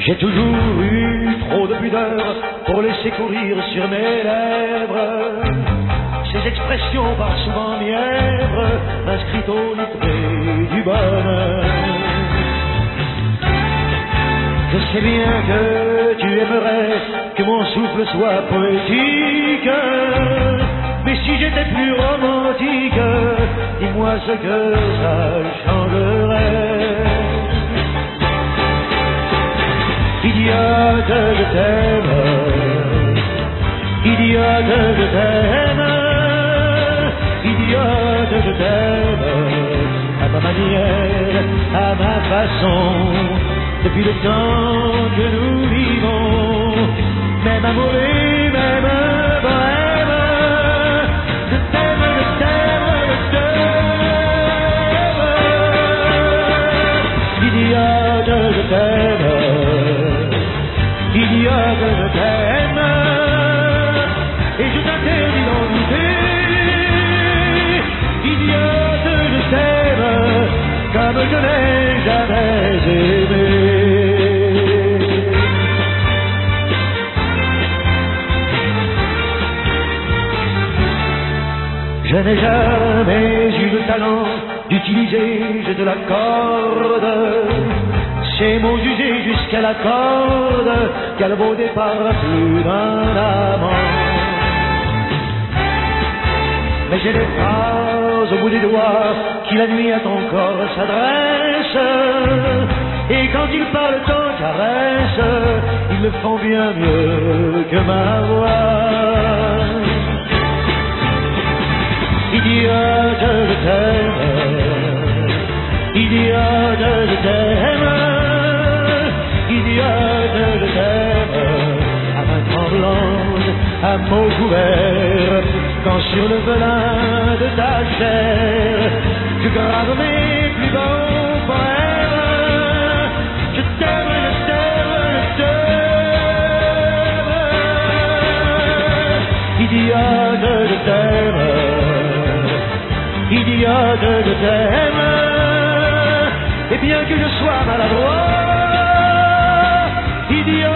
J'ai toujours eu trop de pudeur pour laisser courir sur mes lèvres ces expressions parsemment mièvres inscrites au livret du bonheur. Je sais bien que tu aimerais que mon souffle soit poétique, mais si j'étais plus romantique, dis-moi ce que ça changerait. Idiote, je t'aime, idiote, je t'aime, idiote, je t'aime, à ma manière, à ma façon, depuis le temps que nous vivons, même amour et même bohème, je t'aime, je t'aime, je t'aime, idiote, je t'aime. Idiote, je t'aime, et je t'interdis d'en douter. Idiote, je t'aime, comme je n'ai jamais aimé. Je n'ai jamais eu le talent d'utiliser, je te l'accorde, ces mots usés jusqu'à la corde, qu'elle vaut départ plus d'un amant. Mais j'ai des phrases au bout des doigts qui la nuit à ton corps s'adressent, et quand ils parlent en caresse, ils le font bien mieux que ma voix. Idiote, je t'aime, idiote, je t'aime, idiote, je t'aime, à main tremblante, à mots couverts, quand sur le velin de ta chair, je grave mes plus beaux poèmes. Je t'aime, je t'aime, je t'aime, idiote, je t'aime, idiote, je t'aime, et bien que je sois maladroit, idiote,